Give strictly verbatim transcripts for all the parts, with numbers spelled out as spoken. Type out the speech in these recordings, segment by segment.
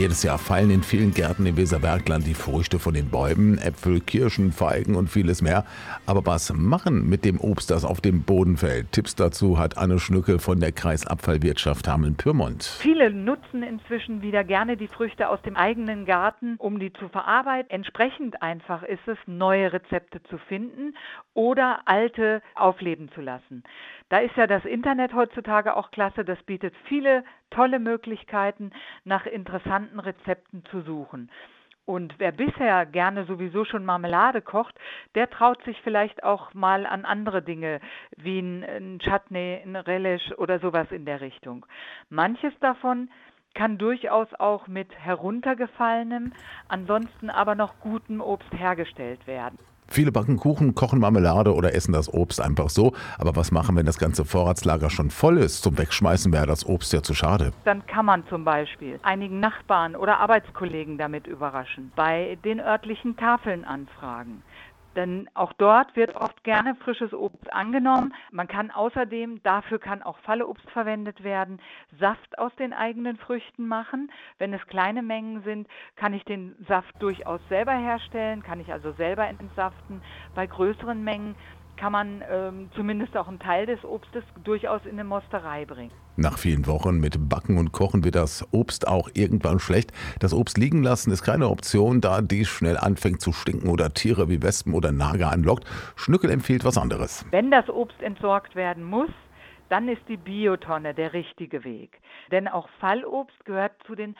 Jedes Jahr fallen in vielen Gärten im Weserbergland die Früchte von den Bäumen, Äpfel, Kirschen, Feigen und vieles mehr. Aber was machen mit dem Obst, das auf dem Boden fällt? Tipps dazu hat Anne Schnücke von der Kreisabfallwirtschaft Hameln-Pyrmont. Viele nutzen inzwischen wieder gerne die Früchte aus dem eigenen Garten, um die zu verarbeiten. Entsprechend einfach ist es, neue Rezepte zu finden oder alte aufleben zu lassen. Da ist ja das Internet heutzutage auch klasse, das bietet viele tolle Möglichkeiten, nach interessanten Rezepten zu suchen. Und wer bisher gerne sowieso schon Marmelade kocht, der traut sich vielleicht auch mal an andere Dinge, wie ein, ein Chutney, ein Relish oder sowas in der Richtung. Manches davon kann durchaus auch mit heruntergefallenem, ansonsten aber noch gutem Obst hergestellt werden. Viele backen Kuchen, kochen Marmelade oder essen das Obst einfach so. Aber was machen, wenn das ganze Vorratslager schon voll ist? Zum Wegschmeißen wäre das Obst ja zu schade. Dann kann man zum Beispiel einigen Nachbarn oder Arbeitskollegen damit überraschen, bei den örtlichen Tafeln anfragen. Denn auch dort wird oft gerne frisches Obst angenommen. Man kann außerdem, dafür kann auch Falleobst verwendet werden, Saft aus den eigenen Früchten machen. Wenn es kleine Mengen sind, kann ich den Saft durchaus selber herstellen, kann ich also selber entsaften. Bei größeren Mengen kann man ähm, zumindest auch einen Teil des Obstes durchaus in eine Mosterei bringen. Nach vielen Wochen mit Backen und Kochen wird das Obst auch irgendwann schlecht. Das Obst liegen lassen ist keine Option, da dies schnell anfängt zu stinken oder Tiere wie Wespen oder Nager anlockt. Schnückel empfiehlt was anderes. Wenn das Obst entsorgt werden muss, dann ist die Biotonne der richtige Weg. Denn auch Fallobst gehört zu den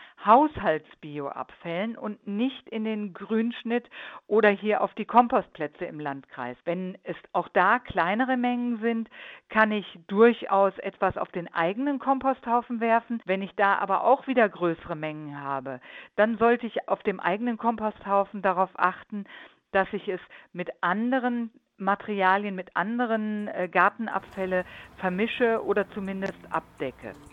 Haushaltsbioabfällen und nicht in den Grünschnitt oder hier auf die Kompostplätze im Landkreis. Wenn es auch da kleinere Mengen sind, kann ich durchaus etwas auf den eigenen Komposthaufen werfen. Wenn ich da aber auch wieder größere Mengen habe, dann sollte ich auf dem eigenen Komposthaufen darauf achten, dass ich es mit anderen Materialien, mit anderen äh, Gartenabfälle vermische oder zumindest abdecke.